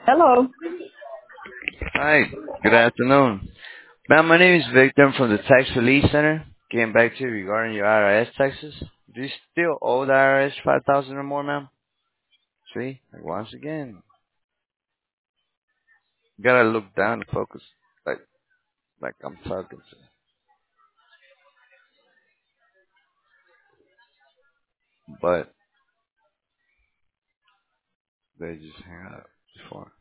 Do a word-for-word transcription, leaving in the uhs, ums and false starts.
Hello. Hi, good afternoon. Ma'am, my name is Victor. I'm from the Tax Relief Center. Getting back to you regarding your I R S taxes. Do you still owe the I R S five thousand or more, ma'am? See, like once again, you gotta look down and focus, like like I'm talking to. But they just hang up before.